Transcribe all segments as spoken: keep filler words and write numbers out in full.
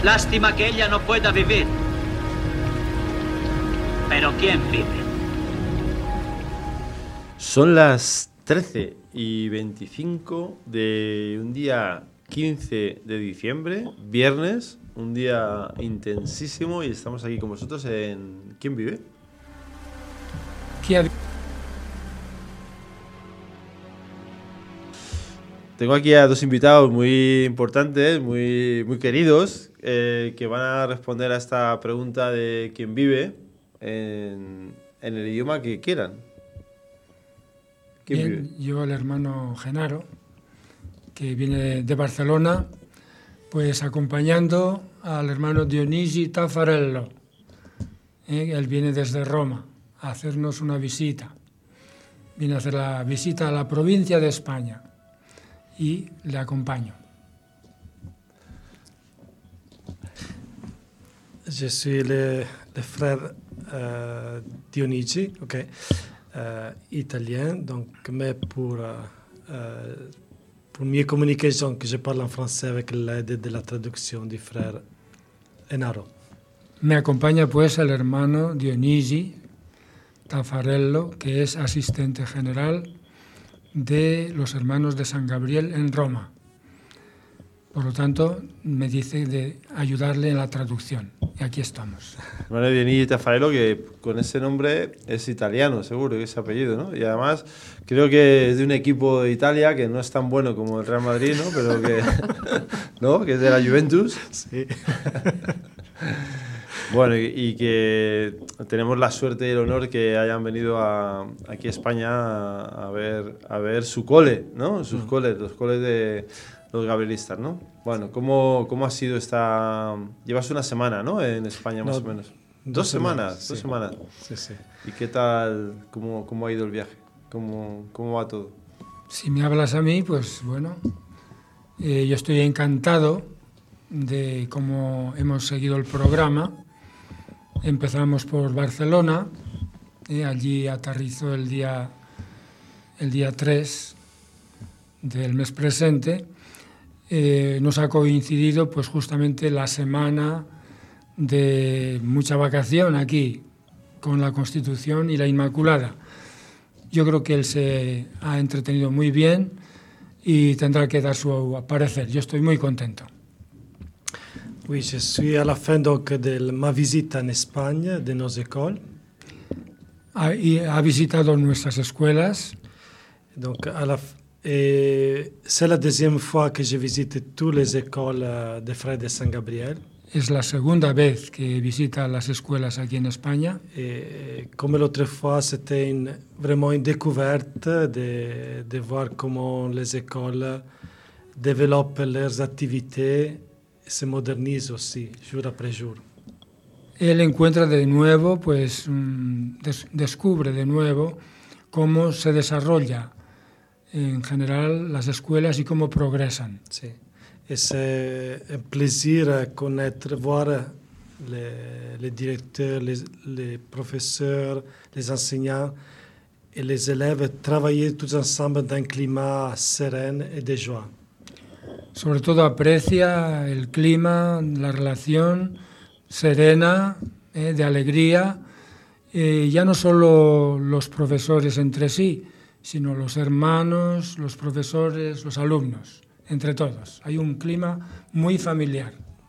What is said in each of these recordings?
Lástima que ella no pueda vivir. Pero ¿quién vive? Son las trece y veinticinco de un día quince de diciembre, viernes, un día intensísimo, y estamos aquí con vosotros en ¿Quién vive? ¿Quién? Tengo aquí a dos invitados muy importantes, muy, muy queridos, eh, que van a responder a esta pregunta de quién vive en, en el idioma que quieran. ¿Quién Bien, vive? yo, el hermano Genaro, que viene de Barcelona, pues acompañando al hermano Dionigi Taffarello. ¿eh? Él viene desde Roma a hacernos una visita. Viene a hacer la visita a la provincia de España y le acompaño. Je suis le, le frère euh, Dionigi, okay. euh, italien, donc, mais pour, euh, pour mieux communiquer, donc, je parle en français avec l'aide de la traduction du frère Genaro. Me acompaña pues el hermano Dionigi Taffarello, que es asistente general de los hermanos de San Gabriel en Roma. Por lo tanto, me dice de ayudarle en la traducción. Y aquí estamos. Hermano Dionigi Taffarello, que con ese nombre es italiano, seguro, que ese apellido, ¿no? Y además creo que es de un equipo de Italia que no es tan bueno como el Real Madrid, ¿no? Pero que, ¿no? Que es de la Juventus. Sí. Bueno, y, y que tenemos la suerte y el honor que hayan venido a, aquí a España a, a, ver, a ver su cole, ¿no? Sus mm. coles, los coles de los gabrielistas, ¿no? Bueno, ¿cómo, cómo ha sido esta...? Llevas una semana, ¿no? En España, más no, o menos. Dos, ¿Dos semanas? semanas? Dos sí. semanas. Sí, sí. ¿Y qué tal? ¿Cómo, cómo ha ido el viaje? ¿Cómo, cómo va todo? Si me hablas a mí, pues bueno, eh, yo estoy encantado de cómo hemos seguido el programa. Empezamos por Barcelona, eh, allí aterrizó el día, el día tres del mes presente. Eh, nos ha coincidido pues justamente la semana de mucha vacación aquí, con la Constitución y la Inmaculada. Yo creo que él se ha entretenido muy bien y tendrá que dar su parecer. Yo estoy muy contento. Oui, je suis à la fin donc de ma visite en Espagne, de nos écoles. Ha, ha visitado nuestras escuelas. Donc, à la, et c'est la deuxième fois que je visite toutes les écoles des Frères de San Gabriel. Es la segunda vez que visita las escuelas aquí en España. Et comme l'autre fois, c'était une, vraiment une découverte de, de voir comment les écoles développent leurs activités. Se moderniza aussi, jour après jour. Él encuentra de nuevo, pues des, descubre de nuevo cómo se desarrolla en general las escuelas y cómo progresan. Sí. Et c'est un plaisir connaître, voir les, les directeurs, les, les professeurs, les enseignants et les élèves travailler tous ensemble dans un climat serein et de joie. Sobre todo aprecia el clima, la relación serena, eh, de alegría, eh, ya no solo los profesores entre sí, sino los hermanos, los profesores, los alumnos, entre todos. Hay un clima muy familiar.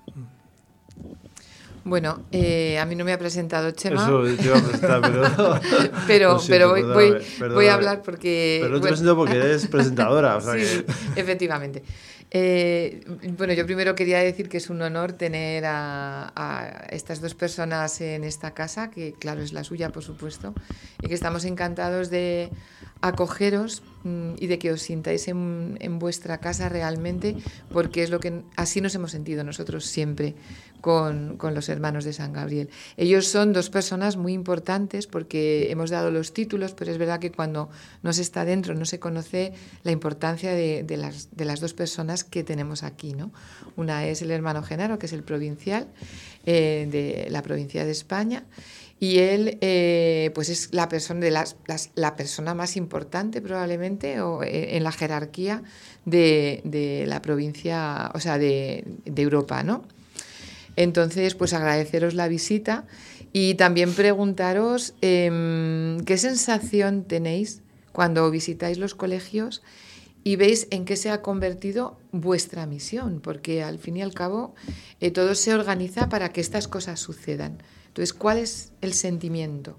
Bueno, eh, a mí no me ha presentado Chema. Eso te iba a presentar, pero... pero, siento, pero voy, perdóname, voy, perdóname. voy a hablar porque... Pero no te bueno, presento porque eres presentadora, o sea sí, que... sí, efectivamente. Eh, bueno, yo primero quería decir que es un honor tener a, a estas dos personas en esta casa, que claro es la suya, por supuesto, y que estamos encantados de acogeros mmm, y de que os sintáis en, en vuestra casa realmente, porque es lo que así nos hemos sentido nosotros siempre con, con los hermanos de San Gabriel. Ellos son dos personas muy importantes porque hemos dado los títulos, pero es verdad que cuando no se está dentro no se conoce la importancia de, de, las, de las dos personas que tenemos aquí, ¿no? Una es el hermano Genaro, que es el provincial eh, de la provincia de España, y él eh, pues es la persona de las, las, la persona más importante probablemente o, eh, en la jerarquía de, de la provincia, o sea, de, de Europa, ¿no? Entonces, pues agradeceros la visita y también preguntaros eh, qué sensación tenéis cuando visitáis los colegios y veis en qué se ha convertido vuestra misión, porque al fin y al cabo eh, todo se organiza para que estas cosas sucedan. Entonces, ¿cuál es el sentimiento?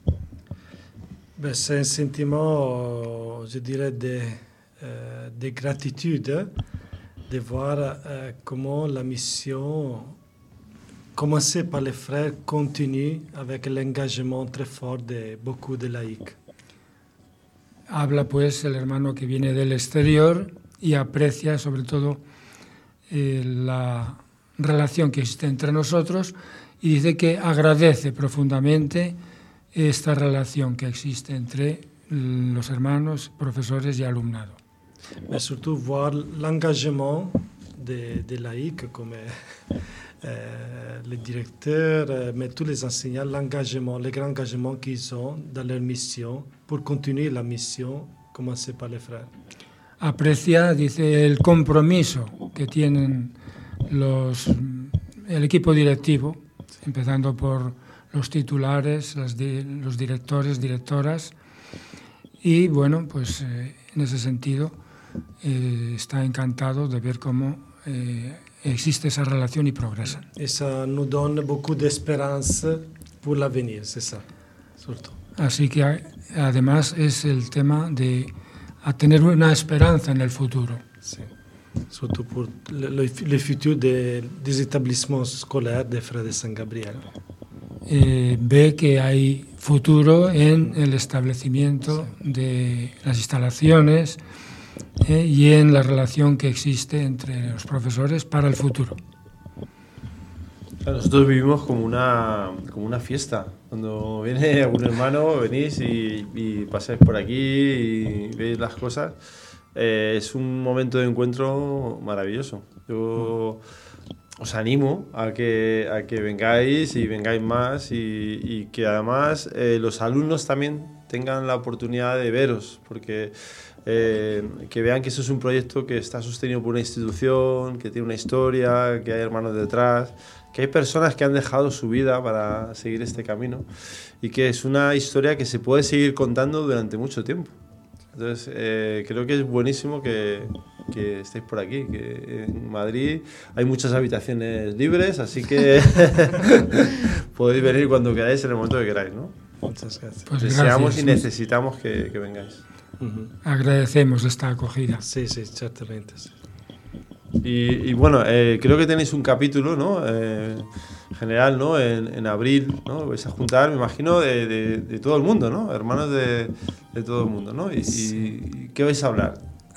Ben, c'est un sentiment, je dirais, de, euh, de gratitude, de voir euh, comment la mission, commencée par les frères, continue avec l'engagement très fort de beaucoup de laïcs. Habla pues el hermano que viene del exterior y aprecia sobre todo eh, la relación que existe entre nosotros y dice que agradece profundamente esta relación que existe entre los hermanos, profesores y alumnado. Mais surtout voir l'engagement des, des laïcs comme euh, les directeurs, euh, mais tous les enseignants, l'engagement, le grand engagement qu'ils ont dans leur mission pour continuer la mission commencée par les frères. Aprecia, dice, el compromiso que tienen los, el equipo directivo, empezando por los titulares, las di, los directores, directoras, y bueno, pues eh, en ese sentido eh, está encantado de ver cómo eh, existe esa relación y progresan. Et ça nous donne beaucoup d'espérance pour l'avenir, c'est ça, surtout. Así que además es el tema de a tener una esperanza en el futuro. Sí. Surtout pour le, le, le futur de, des établissements scolaires des Frères de San Gabriel. Eh, ve que hay futuro en el establecimiento de las instalaciones eh, y en la relación que existe entre los profesores para el futuro. Nosotros vivimos como una, como una fiesta. Cuando viene algún hermano, venís y, y pasáis por aquí y veis las cosas. Eh, es un momento de encuentro maravilloso. Yo os animo a que, a que vengáis y vengáis más y, y que además eh, los alumnos también tengan la oportunidad de veros, porque eh, que vean que eso es un proyecto que está sostenido por una institución, que tiene una historia, que hay hermanos detrás, que hay personas que han dejado su vida para seguir este camino y que es una historia que se puede seguir contando durante mucho tiempo. Entonces, eh, creo que es buenísimo que, que estéis por aquí, que en Madrid hay muchas habitaciones libres, así que podéis venir cuando queráis, en el momento que queráis, ¿no? Muchas gracias. Pues Deseamos gracias. y necesitamos que, que vengáis. Uh-huh. Agradecemos esta acogida. Sí, sí, certamente. Sí. Y, y bueno, eh, creo que tenéis un capítulo, ¿no? Eh, general, ¿no? En, en abril, ¿no? Vais a juntar, me imagino, de, de, de todo el mundo, ¿no? Hermanos de, de todo el mundo, ¿no? Y, y, ¿qué vais a hablar?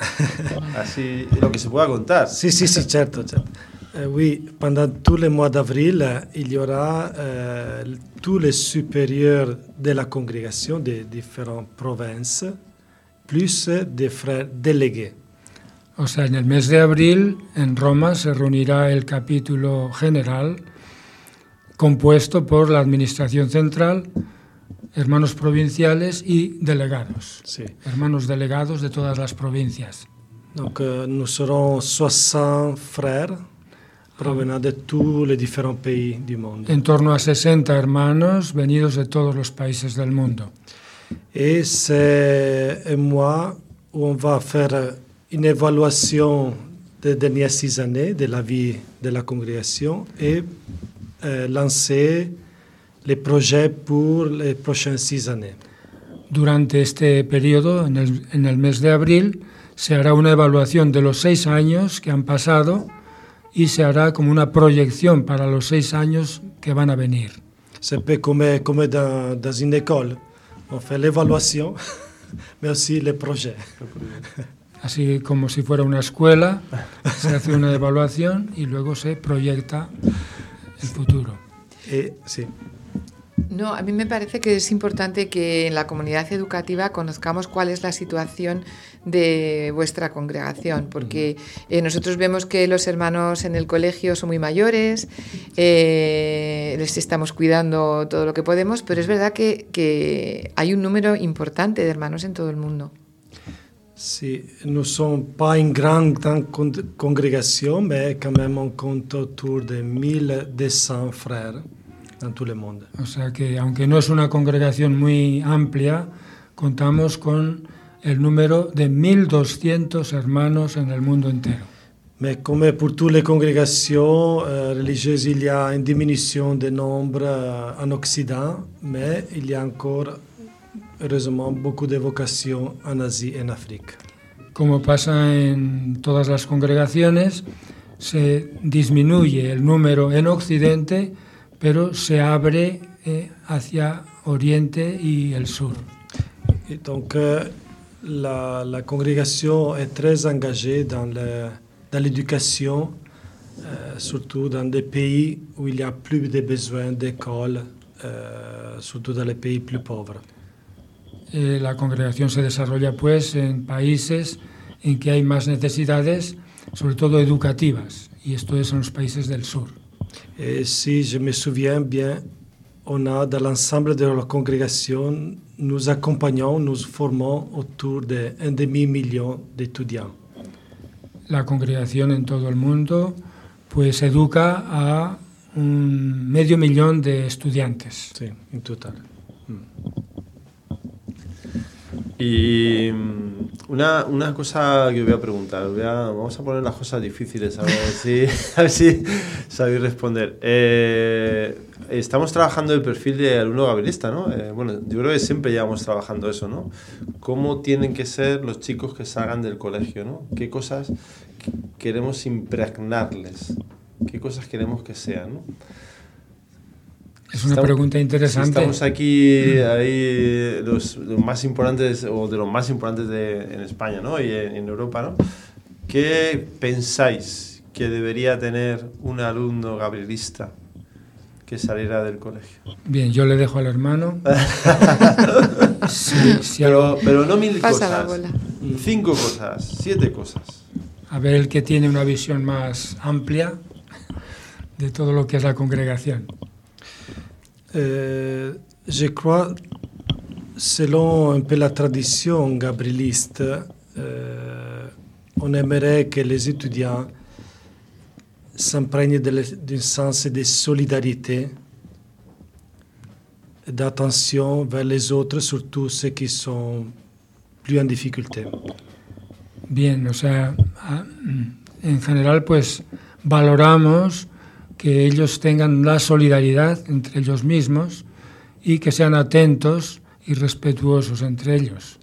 Así, lo que se pueda contar. Sí, sí, sí, certo, certo. Euh, oui, pendant tous les mois d'avril, il y aura euh, tous les supérieurs de la congrégation des différentes provinces, plus des frères délégués. O sea, en el mes de abril en Roma se reunirá el capítulo general compuesto por la Administración Central, hermanos provinciales y delegados, Sí. hermanos delegados de todas las provincias. Donc, euh, nous serons soixante frères provenant de tous les différents pays du monde. En torno a sesenta hermanos venidos de todos los países del mundo. Et c'est un mois où on va faire une évaluation des dernières six années de la vie de la congrégation et euh, lancer les projets pour les prochaines six années. Durante este periodo, en el, en el mes de abril, se hará una evaluación de los seis años que han pasado y se hará como una proyección para los seis años que van a venir. C'est un peu comme, comme dans, dans une école. On fait l'évaluation, mais aussi les projets. Así como si fuera una escuela, se hace una evaluación y luego se proyecta el futuro. Et, sí. No, a mí me parece que es importante que en la comunidad educativa conozcamos cuál es la situación de vuestra congregación, porque eh, nosotros vemos que los hermanos en el colegio son muy mayores, eh, les estamos cuidando todo lo que podemos, pero es verdad que, que hay un número importante de hermanos en todo el mundo. Si, nous ne sommes pas une grande, grande con- congrégation, mais quand même on compte autour de mille deux cents frères dans tout le monde. O sea que, aunque no es una congregación muy amplia, contamos con el número de mil doscientos hermanos en el mundo entero. Mais comme pour toutes les congrégations euh, religieuses, il y a une diminution de nombre euh, en Occident, mais il y a encore, heureusement, beaucoup de vocations en Asie et en Afrique. Como pasa en todas las congregaciones, se disminuye el número en Occidente, pero se abre eh, hacia Oriente y el sur. Et donc, euh, la, la congrégation est très engagée dans le dans l'éducation, euh, surtout dans des pays où il y a plus de besoins d'école, euh, surtout dans les pays plus pauvres. Eh, la congregación se desarrolla pues en países en que hay más necesidades, sobre todo educativas, y esto es en los países del sur. Et si je me souviens bien, on a dans l'ensemble de la congrégation, nous accompagnons, nous formons autour d'un demi-million d'étudiants. La congregación en todo el mundo pues educa a un medio millón de estudiantes. Sí, en total. Y mm, una, una cosa que os voy a preguntar, voy a- vamos a poner las cosas difíciles, a ver si, a ver si sabéis responder. Eh, estamos trabajando el perfil de alumno gabrielista, ¿no? Eh, bueno, yo creo que siempre llevamos trabajando eso, ¿no? ¿Cómo tienen que ser los chicos que salgan del colegio, ¿no? ¿Qué cosas qu- queremos impregnarles? ¿Qué cosas queremos que sean, ¿no? Es una Estamos- pregunta interesante. Estamos aquí, ahí los, los más importantes, o de los más importantes de, en España, ¿no? Y en, en Europa, ¿no? ¿Qué pensáis que debería tener un alumno gabrielista que saliera del colegio? Bien, yo le dejo al hermano. Sí, sí, Pero, pero no mil Pasa la cosas. bola. Cinco cosas, siete cosas. a ver el que tiene una visión más amplia de todo lo que es la congregación. Euh, je crois, selon un peu la tradition gabrieliste, euh, on aimerait que les étudiants s'imprègnent de le- d'un sens de solidarité, d'attention vers les autres, surtout ceux qui sont plus en difficulté. Bien, o sea, a- en general pues valoramos que ellos tengan la solidaridad entre ellos mismos y que sean atentos y respetuosos entre ellos.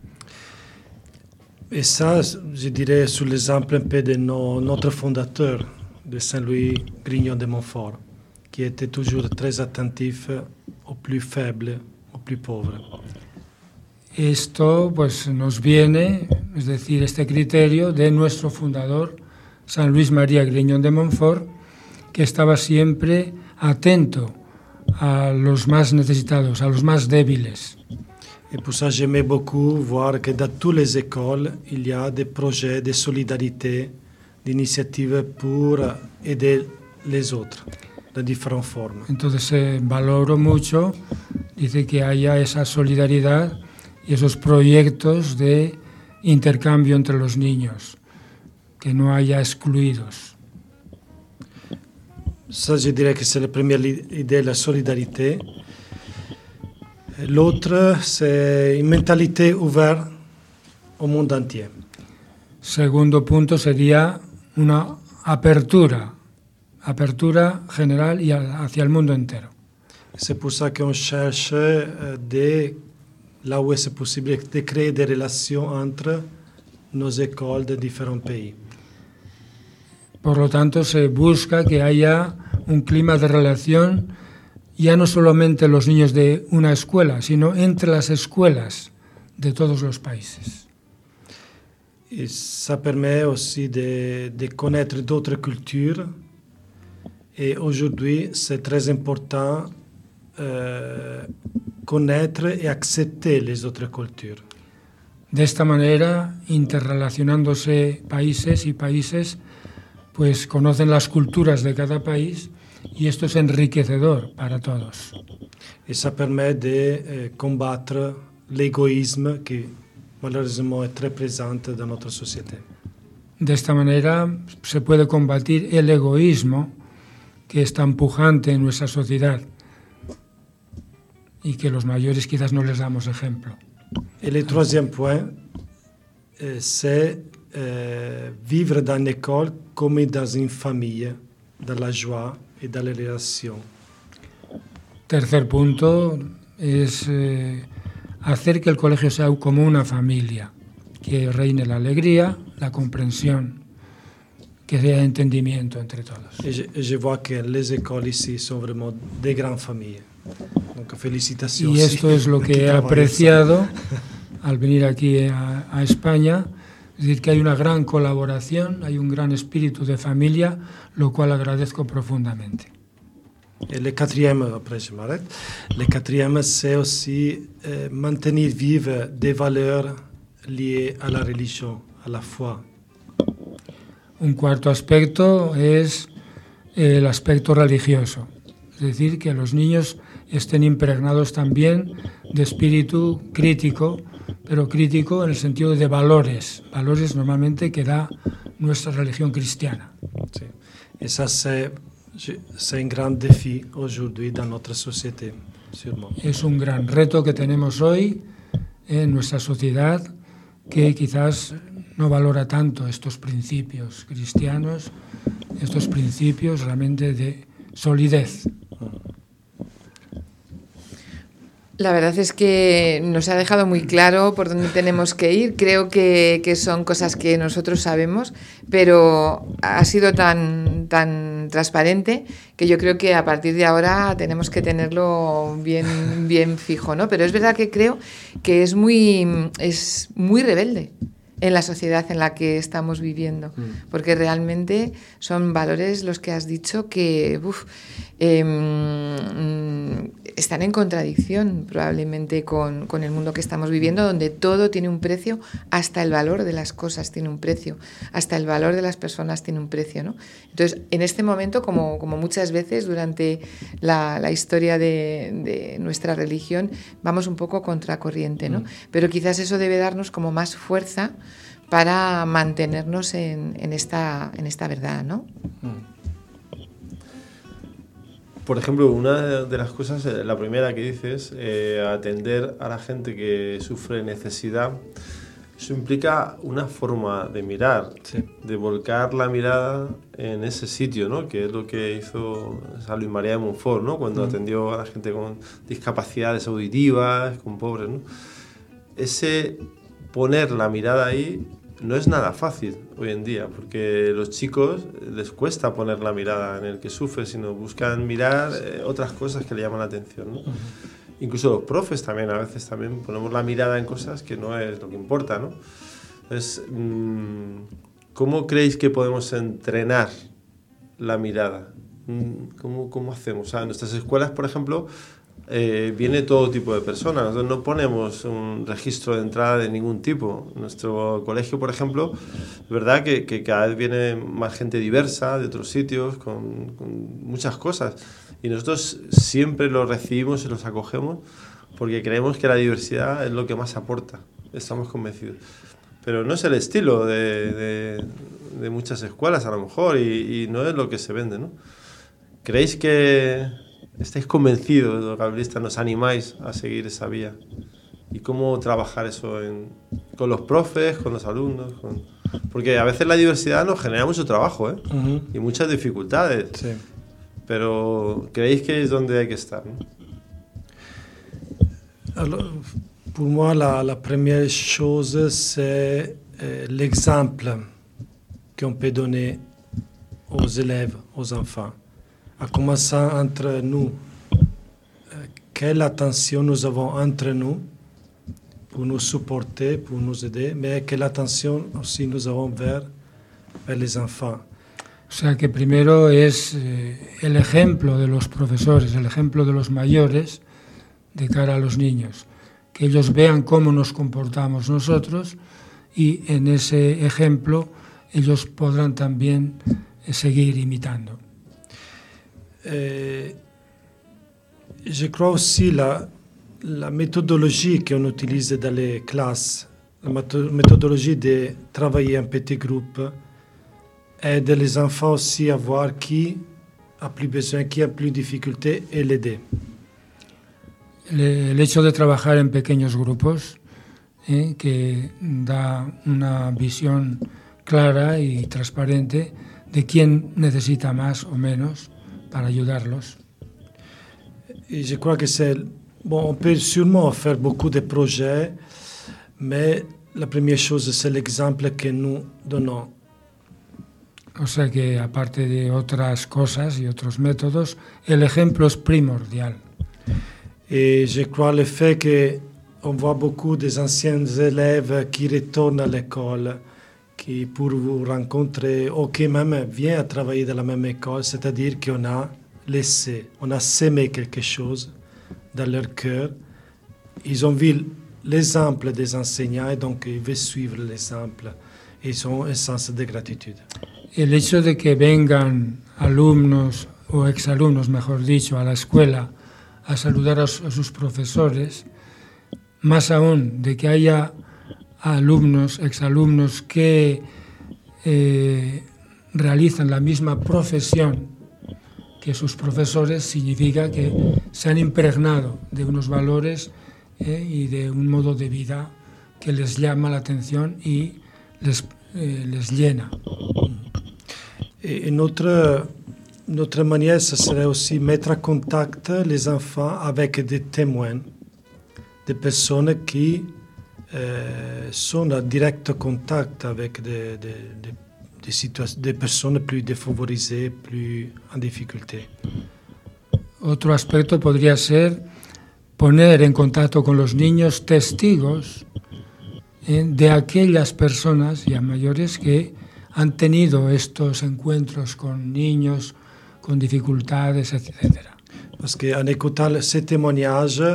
Et ça, je dirais, sous l'exemple un peu de nos- notre fondateur, de Saint-Louis Grignon de Montfort, qui était toujours très attentif aux plus faibles, aux plus pauvres. Esto pues nos viene, es decir, este criterio de nuestro fundador, San Luis María Grignon de Montfort, que estaba siempre atento a los más necesitados, a los más débiles. Et pour ça, j'aimais beaucoup voir que dans toutes les écoles, il y a des projets de solidarité, d'initiatives pour aider les autres de différentes formes. Entonces eh, valoro mucho, dice que haya esa solidaridad y esos proyectos de intercambio entre los niños, que no haya excluidos. Ça, je dirais que c'est la première li- idée, la solidarité. L'autre, c'est une mentalité ouverte au monde entier. Segundo punto sería una apertura, apertura general y a- hacia el mundo entero. C'est pour ça qu'on cherche, euh, de, là où c'est possible, de créer des relations entre nos écoles de différents pays. Por lo tanto, se busca que haya un clima de relación, ya no solamente los niños de una escuela, sino entre las escuelas de todos los países. Et ça permet aussi de, de connaître d'autres cultures. Et aujourd'hui, c'est très important euh, connaître et accepter les autres cultures. De esta manera, interrelacionándose países y países, pues conocen las culturas de cada país y esto es enriquecedor para todos. Et ça permet de euh, combattre l'égoïsme qui malheureusement est très présente dans notre société. De esta manera se puede combatir el egoísmo que es tan pujante en nuestra sociedad y que los mayores quizás no les damos ejemplo. Et le troisième point, euh, c'est euh, vivre dans l'école comme dans une famille, dans la joie et dans les relations. Tercer punto es eh, hacer que el colegio sea como una familia, que reine la alegría, la comprensión, que haya entendimiento entre todos. Et je, et je vois que les écoles ici sont vraiment des grandes familles. Donc, félicitations. Y esto es lo que he apreciado al venir aquí a, a España, es decir, que hay una gran colaboración, hay un gran espíritu de familia, lo cual agradezco profundamente. Et le quatrième, après je m'arrête, le quatrième, c'est aussi euh, maintenir vive des valeurs liées à la religion, à la foi. Un cuarto aspecto es el aspecto religioso, es decir, que los niños estén impregnados también de espíritu crítico, pero crítico en el sentido de valores, valores normalmente que da nuestra religión cristiana. Sí. Et ça, c'est, c'est un grand défi aujourd'hui dans notre société, sûrement. Es un gran reto que tenemos hoy en nuestra sociedad, que quizás no valora tanto estos principios cristianos, estos principios realmente de solidez. La verdad es que nos ha dejado muy claro por dónde tenemos que ir. Creo que, que son cosas que nosotros sabemos, pero ha sido tan, tan transparente que yo creo que a partir de ahora tenemos que tenerlo bien, bien fijo, ¿no? Pero es verdad que creo que es muy, es muy rebelde en la sociedad en la que estamos viviendo, mm. porque realmente son valores los que has dicho que uf, eh, están en contradicción probablemente con, con el mundo que estamos viviendo, donde todo tiene un precio, hasta el valor de las cosas tiene un precio, hasta el valor de las personas tiene un precio, ¿no? Entonces, en este momento, como, como muchas veces durante la, la historia de, de nuestra religión, vamos un poco contracorriente, ¿no? Mm. Pero quizás eso debe darnos como más fuerza para mantenernos en, en, esta, en esta verdad, ¿no? Por ejemplo, una de las cosas, la primera que dices, eh, atender a la gente que sufre necesidad, eso implica una forma de mirar, sí. de volcar la mirada en ese sitio, ¿no? Que es lo que hizo San Luis María de Montfort, ¿no? Cuando uh-huh. atendió a la gente con discapacidades auditivas, con pobres, ¿no? Ese poner la mirada ahí no es nada fácil hoy en día, porque los chicos les cuesta poner la mirada en el que sufre, sino buscan mirar eh, otras cosas que le llaman la atención, ¿no? Uh-huh. Incluso los profes también, a veces también ponemos la mirada en cosas que no es lo que importa, ¿no? Entonces, ¿cómo creéis que podemos entrenar la mirada? ¿Cómo, cómo hacemos? O sea, en nuestras escuelas, por ejemplo, Eh, viene todo tipo de personas. Nosotros no ponemos un registro de entrada de ningún tipo. En nuestro colegio, por ejemplo, es verdad que, que cada vez viene más gente diversa de otros sitios, con, con muchas cosas. Y nosotros siempre los recibimos y los acogemos porque creemos que la diversidad es lo que más aporta. Estamos convencidos. Pero no es el estilo de, de, de muchas escuelas, a lo mejor, y, y no es lo que se vende, ¿no? ¿Creéis que estáis convencidos, los gabrelistas, nos animáis a seguir esa vía? ¿Y cómo trabajar eso en, con los profes, con los alumnos? Con... Porque a veces la diversidad nos genera mucho trabajo, ¿eh? Uh-huh. Y muchas dificultades. Sí. Pero ¿creéis que es donde hay que estar, ¿no? Alors, pour moi, la, la première chose, c'est euh, l'exemple qu'on peut donner aux élèves, aux enfants. En commençant entre nous, euh, quelle attention nous avons entre nous pour nous supporter, pour nous aider, mais quelle attention aussi nous avons vers, vers les enfants. O sea que primero es eh, el ejemplo de los profesores, el ejemplo de los mayores de cara a los niños, que ellos vean cómo nos comportamos nosotros y en ese ejemplo ellos podrán también eh, seguir imitando. Euh, je crois aussi la, la méthodologie qu'on utilise dans les classes la méthodologie de travailler en petit groupe aide les enfants aussi à voir qui a plus besoin, qui a plus de difficultés et l'aider. El hecho de trabajar en pequeños grupos, eh, que da una visión clara y transparente de quién necesita más o menos para ayudarlos. Et je crois que c'est... Bon, on peut sûrement faire beaucoup de projets, mais la première chose, c'est l'exemple que nous donnons. O sea que, aparte de otras cosas y otros métodos, el ejemplo es primordial. Et je crois le fait qu'on voit beaucoup des anciens élèves qui retournent à l'école, qui pour vous rencontrer, ou qui même viennent à travailler dans la même école, c'est-à-dire qu'on a laissé, on a sémé quelque chose dans leur cœur. Ils ont vu l'exemple des enseignants et donc ils veulent suivre l'exemple. Ils ont un sens de gratitude. El hecho de que vengan alumnos o exalumnos, mejor dicho, a la escuela a saludar a sus profesores, más aún de que haya alumnos, exalumnos que eh, realizan la misma profesión que sus profesores, significa que se han impregnado de unos valores eh, y de un modo de vida que les llama la atención y les, eh, les llena. Et notre, notre manière, ce serait aussi mettre en contact les enfants avec des témoins, des personnes qui euh, sont en direct contact avec des, des, des, des, situa- des personnes plus défavorisées, plus en difficulté. Otro aspecto podría ser poner en contacto con los niños testigos eh, de aquellas personas ya mayores que han tenido estos encuentros con niños con dificultades, etcétera. Parce qu'en écoutant ces témoignages,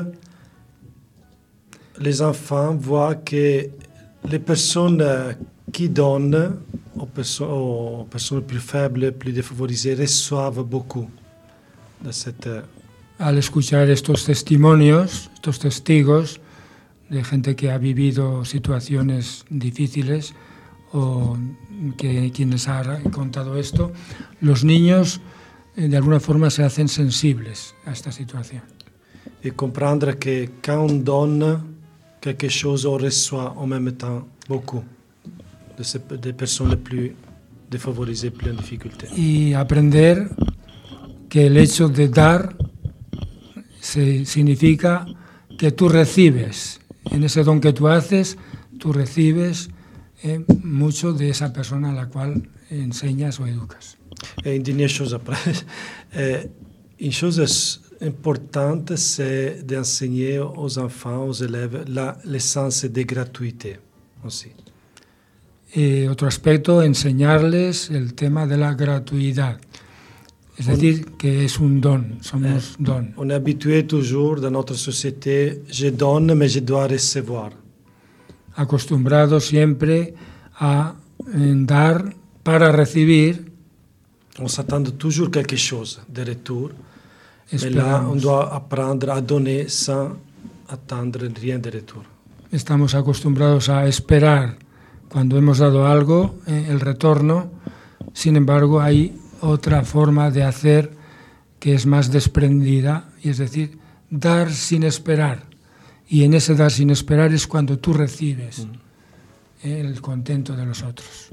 les enfants voient que les personnes qui donnent aux, perso- aux personnes plus faibles, plus défavorisées, reçoivent beaucoup de cette... Al escuchar estos testimonios, estos testigos de gente que ha vivido situaciones difíciles o que quienes han contado esto, los niños eh, de alguna forma se hacen sensibles a esta situación. Et comprendre que quand on donne quelque chose, on reçoit en même temps beaucoup de ces des personnes les plus défavorisées, plus en difficulté. Y aprender que el hecho de dar se, significa que tú recibes, en ese don que tú haces, tú recibes eh, mucho de esa persona a la cual enseñas o educas. Et une dernière chose après, euh, une chose importante, c'est d'enseigner aux enfants, aux élèves, la, l'essence de gratuité aussi. Eh, otro aspecto, enseñarles el tema de la gratuidad. Es decir, que es un don, somos Eh, don. On est habitué toujours dans notre société, je donne, mais je dois recevoir. Acostumbrados siempre a eh, dar para recibir. On s'attend toujours quelque chose de retour, mais là, on Esperamos, doit apprendre à donner sans attendre rien de retour. estamos acostumbrados a esperar cuando hemos dado algo, eh, el retorno. Sin embargo, hay otra forma de hacer que es más desprendida, y es decir, dar sin esperar. Y en ese dar sin esperar es cuando tú recibes eh, el contento de los otros.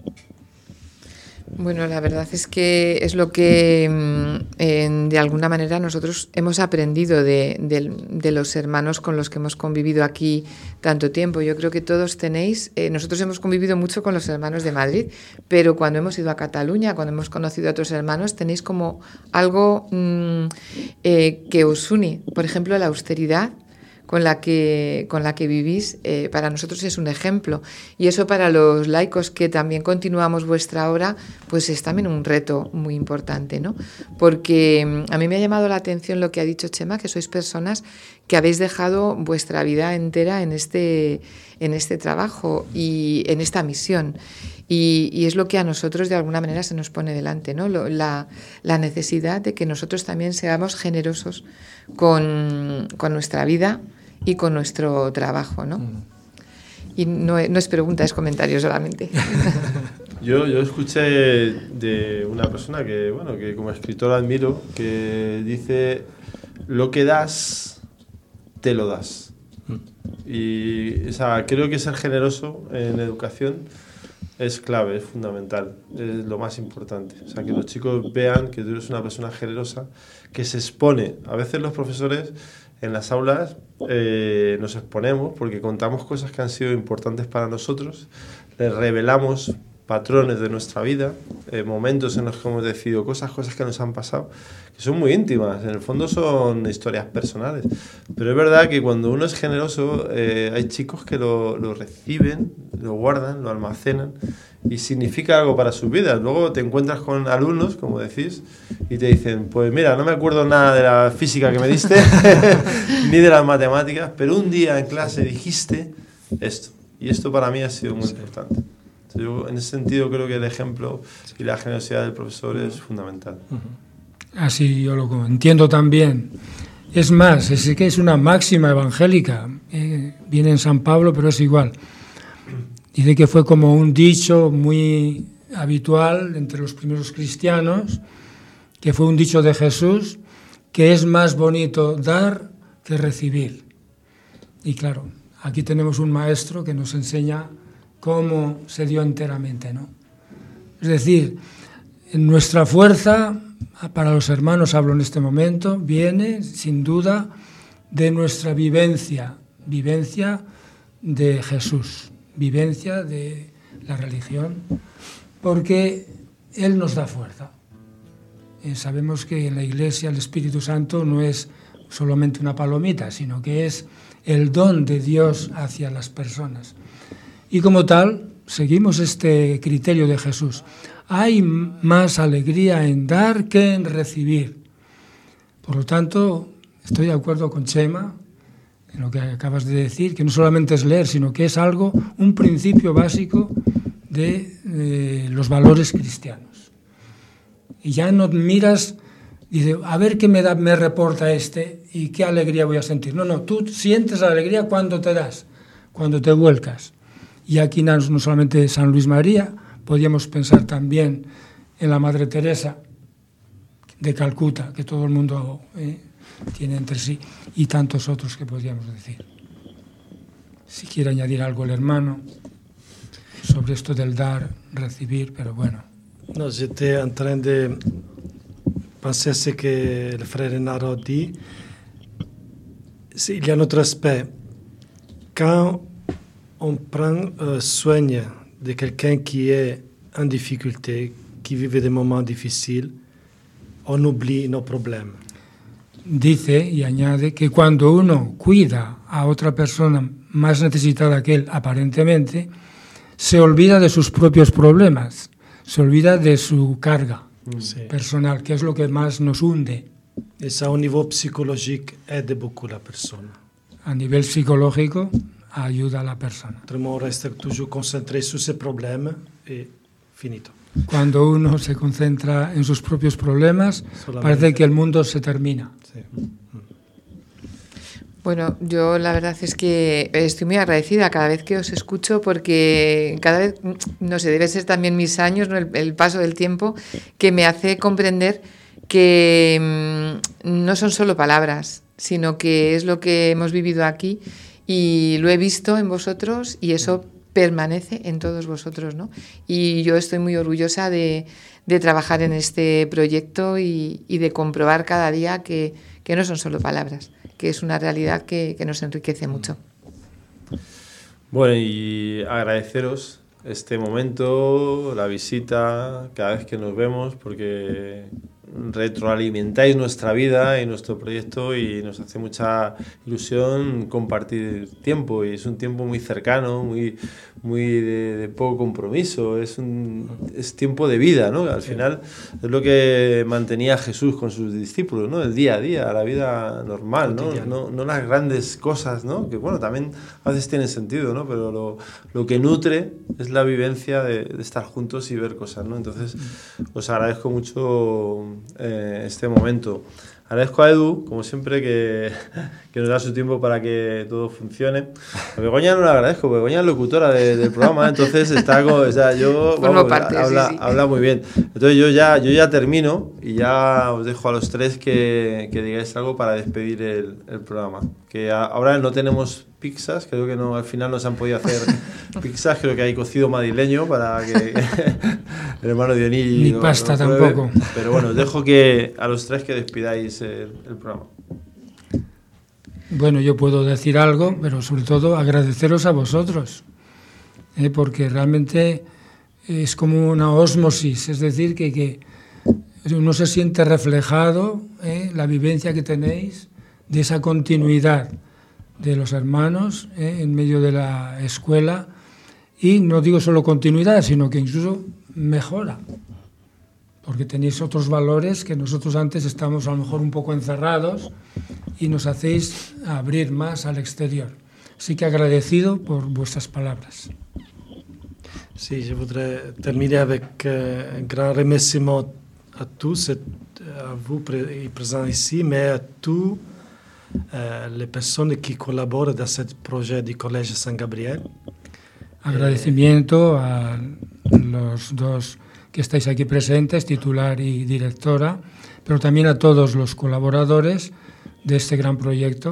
Bueno, la verdad es que es lo que mm, en- de alguna manera nosotros hemos aprendido de, de- de los hermanos con los que hemos convivido aquí tanto tiempo. Yo creo que todos tenéis, eh, nosotros hemos convivido mucho con los hermanos de Madrid, pero cuando hemos ido a Cataluña, cuando hemos conocido a otros hermanos, tenéis como algo mm, eh, que os une. Por ejemplo, la austeridad con la que, con la que vivís, eh, para nosotros es un ejemplo. Y eso para los laicos que también continuamos vuestra obra, pues es también un reto muy importante, ¿no? Porque mm, a mí me ha llamado la atención lo que ha dicho Chema, que sois personas que habéis dejado vuestra vida entera en este, en este trabajo y en esta misión. Y, y es lo que a nosotros de alguna manera se nos pone delante, ¿no? Lo- la, la necesidad de que nosotros también seamos generosos con, con nuestra vida y con nuestro trabajo, ¿no? Y no, no es pregunta, es comentario solamente. Yo, yo escuché de una persona que, bueno, que como escritor admiro, que dice, lo que das, te lo das. Y o sea, creo que ser generoso en educación es clave, es fundamental, es lo más importante. O sea, que los chicos vean que tú eres una persona generosa, que se expone. A veces los profesores en las aulas eh, nos exponemos porque contamos cosas que han sido importantes para nosotros, les revelamos patrones de nuestra vida, eh, momentos en los que hemos decidido cosas, cosas que nos han pasado, que son muy íntimas, en el fondo son historias personales. Pero es verdad que cuando uno es generoso, eh, hay chicos que lo, lo reciben, lo guardan, lo almacenan y significa algo para sus vidas. Luego te encuentras con alumnos, como decís, y te dicen, pues mira, no me acuerdo nada de la física que me diste, ni de las matemáticas, pero un día en clase dijiste esto. Y esto para mí ha sido muy importante. Yo, en ese sentido, creo que el ejemplo y la generosidad del profesor es fundamental. Así yo lo entiendo también. Es más, es que es una máxima evangélica. Eh, viene en San Pablo, pero es igual. Dice que fue como un dicho muy habitual entre los primeros cristianos, que fue un dicho de Jesús, que es más bonito dar que recibir. Y claro, aquí tenemos un maestro que nos enseña cómo se dio enteramente, ¿no? Es decir, nuestra fuerza, para los hermanos hablo en este momento, viene sin duda de nuestra vivencia, vivencia de Jesús, vivencia de la religión, porque Él nos da fuerza. Eh, sabemos que en la Iglesia el Espíritu Santo no es solamente una palomita, sino que es el don de Dios hacia las personas. Y como tal, seguimos este criterio de Jesús. Hay más alegría en dar que en recibir. Por lo tanto, estoy de acuerdo con Chema en lo que acabas de decir, que no solamente es leer, sino que es algo, un principio básico de eh, los valores cristianos. Y ya no miras, dice, a ver qué me, da, me reporta este y qué alegría voy a sentir. No, no, tú sientes la alegría cuando te das, cuando te vuelcas. Y aquí no solamente San Luis María, podríamos pensar también en la Madre Teresa de Calcuta, que todo el mundo eh, tiene entre sí, y tantos otros que podríamos decir. Si quiere añadir algo el hermano sobre esto del dar, recibir, pero bueno. Non, j'étais en train de penser à ce que le frère Renard a dit. Il y a un autre aspect. Quand on prend euh, soin de quelqu'un qui est en difficulté, qui vive des moments difficiles, on oublie nos problèmes. Dice y añade que cuando uno cuida a otra persona más necesitada que él, aparentemente, se olvida de sus propios problemas, se olvida de su carga sí. personal, que es lo que más nos hunde. Et ça, au niveau psychologique, aide beaucoup la personne. A nivel psicológico, ayuda a la persona. Autrement, on reste toujours concentré sur ses problèmes et finito. Cuando uno se concentra en sus propios problemas, solamente parece que el mundo se termina. Sí. Bueno, yo la verdad es que estoy muy agradecida cada vez que os escucho porque cada vez, no sé, debe ser también mis años, ¿no? el, el paso del tiempo, que me hace comprender que mmm, no son solo palabras, sino que es lo que hemos vivido aquí y lo he visto en vosotros y eso permanece en todos vosotros, ¿no? Y yo estoy muy orgullosa de, de trabajar en este proyecto y, y de comprobar cada día que, que no son solo palabras, que es una realidad que, que nos enriquece mucho. Bueno, y agradeceros este momento, la visita, cada vez que nos vemos, porque retroalimentáis nuestra vida y nuestro proyecto y nos hace mucha ilusión compartir tiempo y es un tiempo muy cercano, muy, muy de, de poco compromiso, es, un, es tiempo de vida, ¿no? Al final es lo que mantenía Jesús con sus discípulos, ¿no? El día a día, la vida normal, ¿no? No, no las grandes cosas, ¿no? Que bueno, también a veces tienen sentido, ¿no? Pero lo, lo que nutre es la vivencia de, de estar juntos y ver cosas, ¿no? Entonces os agradezco mucho Eh, este momento. agradezco a Edu, como siempre, que, que nos da su tiempo para que todo funcione. A Begoña no le agradezco, Begoña es locutora de, del programa, entonces está como, o sea, yo, vamos, parte, habla, sí, sí. habla muy bien. Entonces yo ya, yo ya termino y ya os dejo a los tres que, que digáis algo para despedir el, el programa. Que a, ahora no tenemos pizzas, creo que no, al final no se han podido hacer pizzas, creo que hay cocido madrileño para que el hermano Dioní ni no, pasta no tampoco. Pero bueno, os dejo que a los tres que despidáis el, el programa. Bueno, yo puedo decir algo, pero sobre todo agradeceros a vosotros, ¿eh? Porque realmente es como una ósmosis, es decir, que, que uno se siente reflejado, ¿eh? La vivencia que tenéis de esa continuidad de los hermanos, ¿eh? En medio de la escuela, y no digo solo continuidad, sino que incluso mejora, porque tenéis otros valores que nosotros antes estamos a lo mejor un poco encerrados y nos hacéis abrir más al exterior. Así que agradecido por vuestras palabras. Sí, je voudrais terminer avec un grand remerciement à tous, à vous présents ici, mais à tous euh, les personnes qui collaborent dans ce projet du Collège San Gabriel. Agradecimiento a los dos que estáis aquí presentes, titular y directora, pero también a todos los colaboradores de este gran proyecto.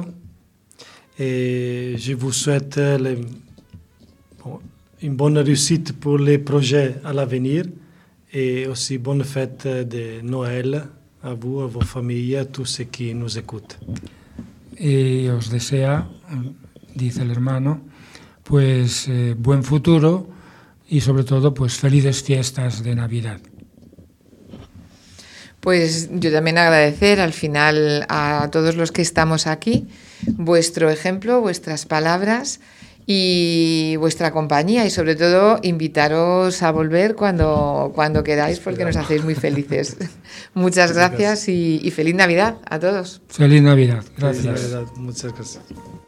Et je vous souhaite les, bon, une bonne réussite pour les projets à l'avenir et aussi bonne fête de Noël à vous, à vos familles, à tous ceux qui nous écoutent. Y os desea, dice el hermano, pues eh, buen futuro y sobre todo pues felices fiestas de Navidad. Pues yo también agradecer al final a todos los que estamos aquí vuestro ejemplo, vuestras palabras y vuestra compañía, y sobre todo invitaros a volver cuando, cuando queráis, porque nos hacéis muy felices. Muchas gracias y, y feliz Navidad a todos. Feliz Navidad. Gracias. Feliz Navidad. Muchas gracias.